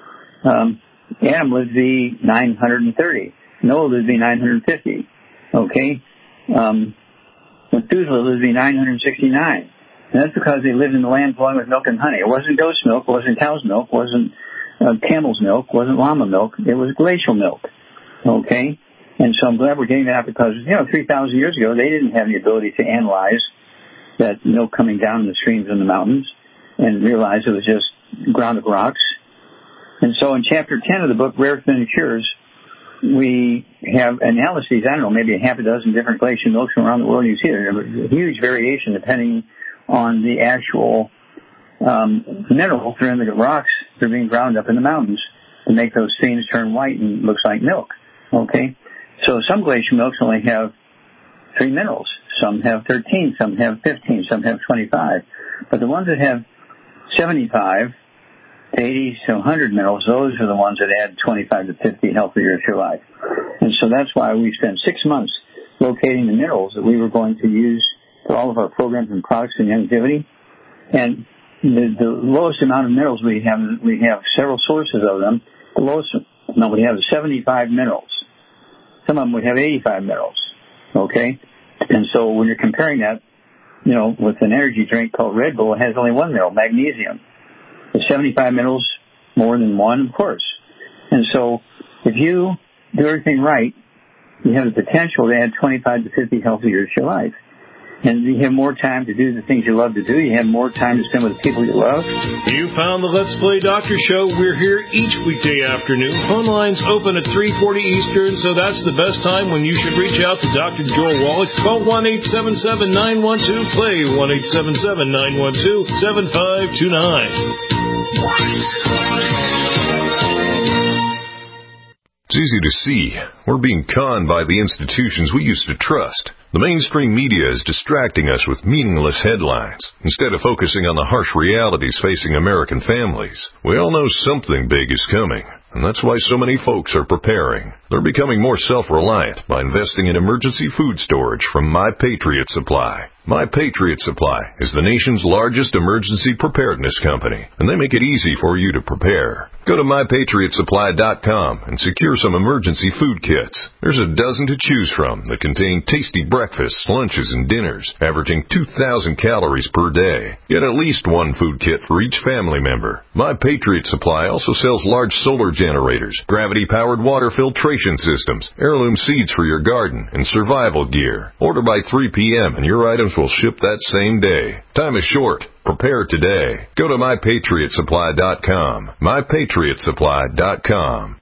D: um, Adam lived to be nine hundred thirty. Noah lived to be nine hundred fifty. Okay? Um, Methuselah lived to be nine hundred sixty-nine. And that's because they lived in the land flowing with milk and honey. It wasn't goat's milk. It wasn't cow's milk. It wasn't Uh, camel's milk, wasn't llama milk, it was glacial milk. Okay? And so I'm glad we're getting that out because, you know, three thousand years ago, they didn't have the ability to analyze that milk coming down in the streams in the mountains and realize it was just ground up rocks. And so in chapter ten of the book, Rare Earths and Cures, we have analyses, I don't know, maybe a half a dozen different glacial milks from around the world. You see there's a huge variation depending on the actual Um, minerals that are in the rocks that are being ground up in the mountains to make those streams turn white and looks like milk. Okay? So some glacial milks only have three minerals. Some have thirteen, some have fifteen, some have twenty-five. But the ones that have seventy-five to eighty to one hundred minerals, those are the ones that add twenty-five to fifty healthy years to your life. And so that's why we spent six months locating the minerals that we were going to use for all of our programs and products and activity. And The, the lowest amount of minerals we have, we have several sources of them. The lowest amount we have is seventy-five minerals. Some of them would have eighty-five minerals. Okay? And so when you're comparing that, you know, with an energy drink called Red Bull, it has only one mineral, magnesium. Is seventy-five minerals more than one? Of course. And so if you do everything right, you have the potential to add twenty-five to fifty healthy years to your life. and you have more time to do the things you love to do. You have more time to spend with the people you love.
E: You found the Let's Play Doctor Show. We're here each weekday afternoon. Phone lines open at three forty Eastern, so that's the best time when you should reach out to Doctor Joel Wallach. Call one eight seven seven, nine one two, play, one eight seven seven, nine one two, seven five two nine.
S: It's easy to see. We're being conned by the institutions we used to trust. The mainstream media is distracting us with meaningless headlines instead of focusing on the harsh realities facing American families. We all know something big is coming, and that's why so many folks are preparing. They're becoming more self-reliant by investing in emergency food storage from My Patriot Supply. My Patriot Supply is the nation's largest emergency preparedness company, and they make it easy for you to prepare. Go to my patriot supply dot com and secure some emergency food kits. There's a dozen to choose from that contain tasty breakfasts, lunches, and dinners, averaging two thousand calories per day. Get at least one food kit for each family member. My Patriot Supply also sells large solar generators, gravity-powered water filtration systems, heirloom seeds for your garden, and survival gear. Order by three p.m. and your items will ship that same day. Time is short. Prepare today. Go to my patriot supply dot com. my patriot supply dot com.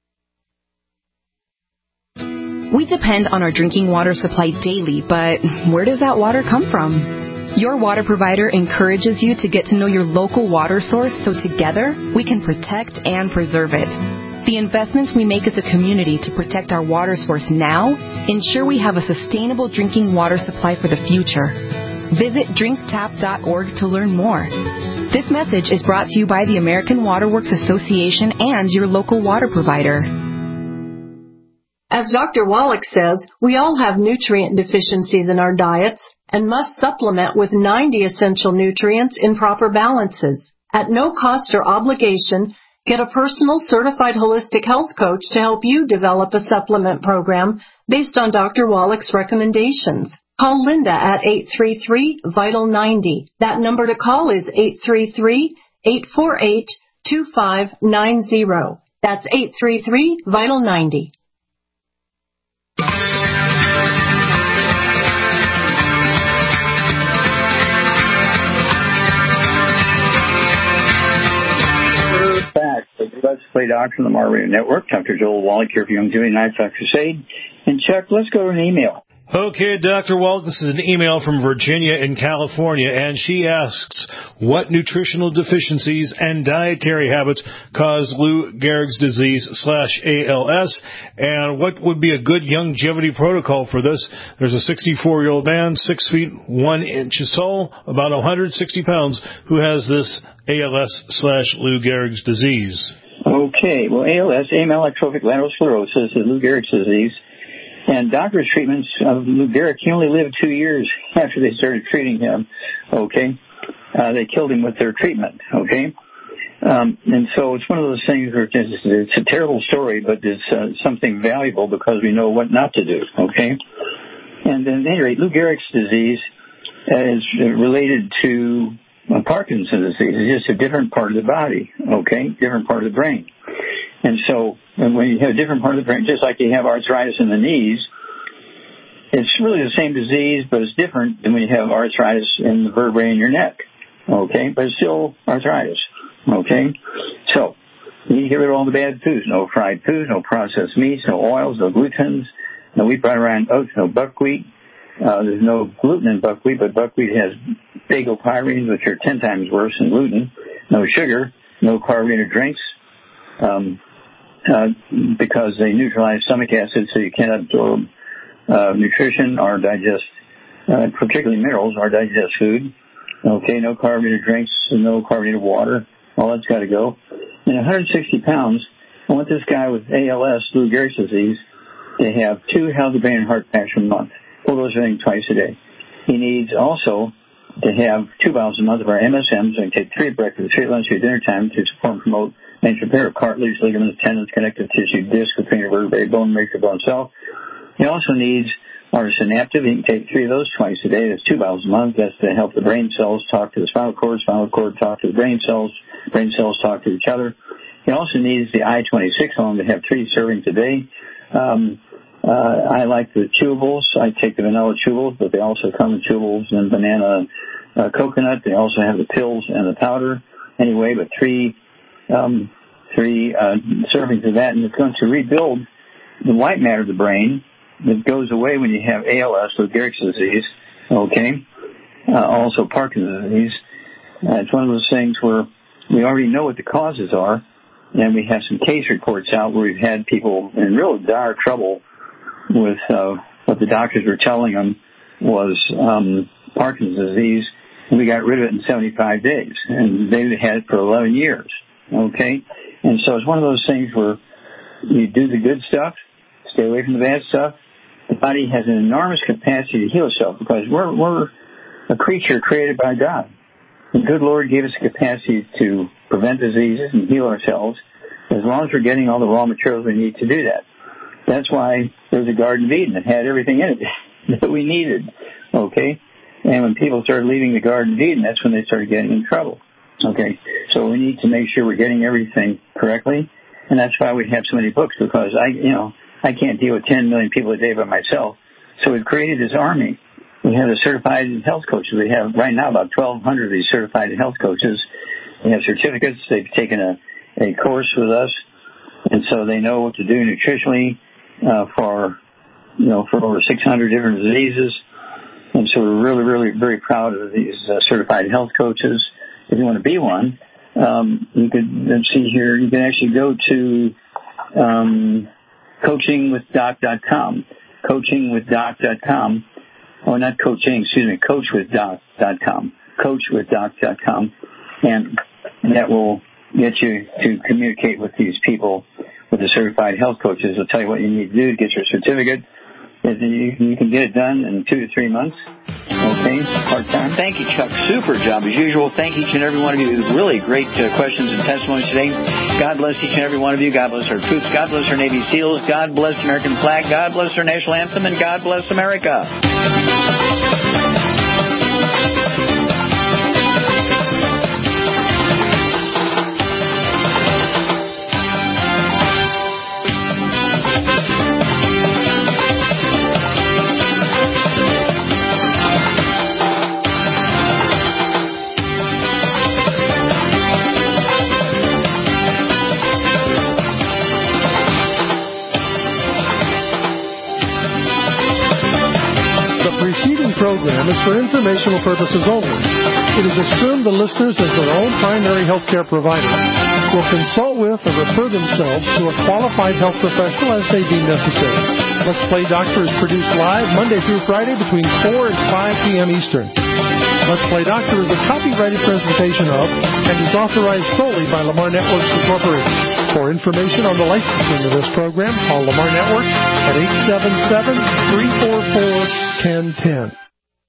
T: We depend on our drinking water supply daily, but where does that water come from? Your water provider encourages you to get to know your local water source so together we can protect and preserve it. The investments we make as a community to protect our water source now ensure we have a sustainable drinking water supply for the future. Visit drink tap dot org to learn more. This message is brought to you by the American Water Works Association and your local water provider.
U: As Doctor Wallach says, we all have nutrient deficiencies in our diets and must supplement with ninety essential nutrients in proper balances. At no cost or obligation, get a personal certified holistic health coach to help you develop a supplement program based on Doctor Wallach's recommendations. Call Linda at eight three three, vital ninety. That number to call is eight three three, eight four eight, two five nine zero. That's eight three three, vital ninety.
D: Back to the Let's Play Doctor on the Mar Radio Network. Doctor Joel Wallach here for Young Doing Night Talk Crusade. And Chuck, let's go to an email.
E: Okay, Doctor Wallach, this is an email from Virginia in California, and she asks, what nutritional deficiencies and dietary habits cause Lou Gehrig's disease slash A L S, and what would be a good longevity protocol for this? There's a sixty-four-year-old man, six feet one inches tall, about one hundred sixty pounds, who has this A L S slash Lou Gehrig's disease.
D: Okay, well, A L S, amyotrophic lateral sclerosis, is Lou Gehrig's disease. And doctors' treatments of Lou Gehrig, he only lived two years after they started treating him, okay? Uh, they killed him with their treatment, okay? Um, and so it's one of those things where it's, it's a terrible story, but it's uh, something valuable because we know what not to do, okay? And at any rate, Lou Gehrig's disease is related to uh, Parkinson's disease. It's just a different part of the body, okay? Different part of the brain. And so when you have a different part of the brain, just like you have arthritis in the knees, it's really the same disease, but it's different than when you have arthritis in the vertebrae in your neck, okay? But it's still arthritis, okay? So you need to get rid of all the bad foods. No fried foods, no processed meats, no oils, no glutens, no wheat, bran, rye, oats, no buckwheat. Uh, there's no gluten in buckwheat, but buckwheat has bagopyrines, which are ten times worse than gluten. No sugar, no carbonated drinks. Um, Uh, because they neutralize stomach acid, so you can't absorb uh, nutrition or digest, uh, particularly minerals, or digest food. Okay, no carbonated drinks, no carbonated water. All that's got to go. And one hundred sixty pounds, I want this guy with A L S, Lou Gehrig's disease, to have two healthy brain and heart packs a month. Pull those things twice a day. He needs also to have two bottles a month of our M S Ms, and take three at breakfast, three at lunch, three at dinner time to support and promote and repair of cartilage, ligaments, tendons, connective tissue, disc, between your vertebrae, bone, make your bone cell. He also needs our synaptive. He can take three of those twice a day. That's two bottles a month. That's to help the brain cells talk to the spinal cord, spinal cord talk to the brain cells, brain cells talk to each other. He also needs the I twenty-six on to have three servings a day. Um, Uh, I like the chewables. I take the vanilla chewables, but they also come in chewables and banana uh, coconut. They also have the pills and the powder. Anyway, but three um, three uh, servings of that, and it's going to rebuild the white matter of the brain that goes away when you have A L S, Lou Gehrig's disease, okay, uh, also Parkinson's disease. Uh, it's one of those things where we already know what the causes are, and we have some case reports out where we've had people in real dire trouble with uh, what the doctors were telling them was um, Parkinson's disease, and we got rid of it in seventy-five days, and they had it for eleven years, okay? And so it's one of those things where you do the good stuff, stay away from the bad stuff. The body has an enormous capacity to heal itself because we're, we're a creature created by God. The good Lord gave us the capacity to prevent diseases and heal ourselves as long as we're getting all the raw materials we need to do that. That's why there's a Garden of Eden that had everything in it that we needed, okay? And when people started leaving the Garden of Eden, that's when they started getting in trouble, okay? So we need to make sure we're getting everything correctly, and that's why we have so many books, because I, you know, I can't deal with ten million people a day by myself. So we've created this army. We have the certified health coaches. We have right now about twelve hundred of these certified health coaches. They have certificates. They've taken a, a course with us, and so they know what to do nutritionally uh, for, you know, for over six hundred different diseases. And so we're really, really very proud of these uh, certified health coaches. If you want to be one, um, you could let's see here. You can actually go to um, coaching with doc dot com, coaching with doc dot com. Oh, not coaching, excuse me, coach with doc dot com, coach with doc dot com, and that will get you to communicate with these people, with the certified health coaches. They'll tell you what you need to do to get your certificate. You, you can get it done in two to three months. Okay, part-time.
C: Thank you, Chuck. Super job as usual. Thank each and every one of you. Really great uh, questions and testimonies today. God bless each and every one of you. God bless our troops. God bless our Navy SEALs. God bless the American flag. God bless our national anthem. And God bless America.
J: Program is for informational purposes only. It is assumed the listeners, as their own primary health care provider, will consult with or refer themselves to a qualified health professional as they deem necessary. Let's Play Doctor is produced live Monday through Friday between four and five p.m. Eastern. Let's Play Doctor is a copyrighted presentation of and is authorized solely by Lamar Networks Incorporated. For information on the licensing of this program, call Lamar Networks at eight seven seven, three four four, one zero one zero.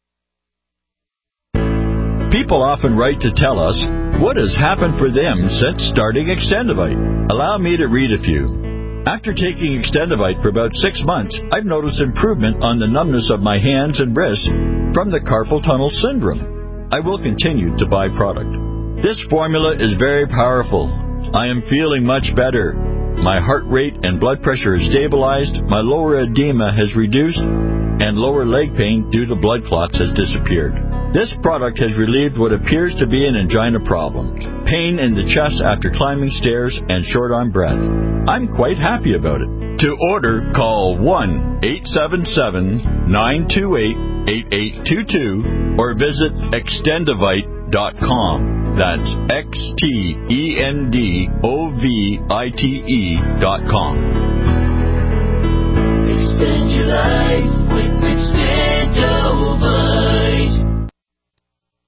A: People often write to tell us what has happened for them since starting Extendivite. Allow me to read a few. After taking Extendivite for about six months, I've noticed improvement on the numbness of my hands and wrists from the carpal tunnel syndrome. I will continue to buy product. This formula is very powerful. I am feeling much better. My heart rate and blood pressure is stabilized, my lower edema has reduced, and lower leg pain due to blood clots has disappeared. This product has relieved what appears to be an angina problem, pain in the chest after climbing stairs, and short on breath. I'm quite happy about it. To order, call one eight seven seven, nine two eight, eight eight two two or visit extendivite dot com. That's X T E N D O V I T E dot com.
V: Extend your life with Extendivite.